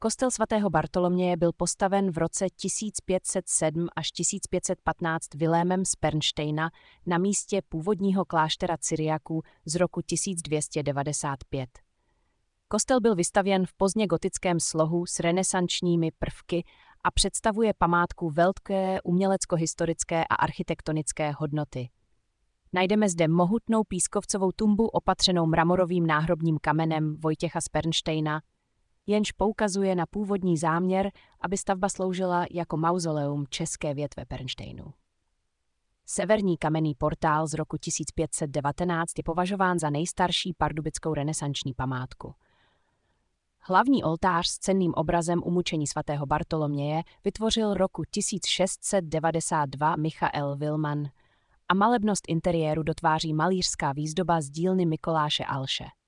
Kostel svatého Bartoloměje byl postaven v roce 1507 až 1515 Vilémem z Pernštejna na místě původního kláštera Cyriaků z roku 1295. Kostel byl vystavěn v pozdně gotickém slohu s renesančními prvky a představuje památku velké umělecko-historické a architektonické hodnoty. Najdeme zde mohutnou pískovcovou tumbu opatřenou mramorovým náhrobním kamenem Vojtěcha z Pernštejna, jenž poukazuje na původní záměr, aby stavba sloužila jako mauzoleum české větve Pernštejnu. Severní kamenný portál z roku 1519 je považován za nejstarší pardubickou renesanční památku. Hlavní oltář s cenným obrazem umučení svatého Bartoloměje vytvořil roku 1692 Michael Wilman a malebnost interiéru dotváří malířská výzdoba z dílny Mikoláše Alše.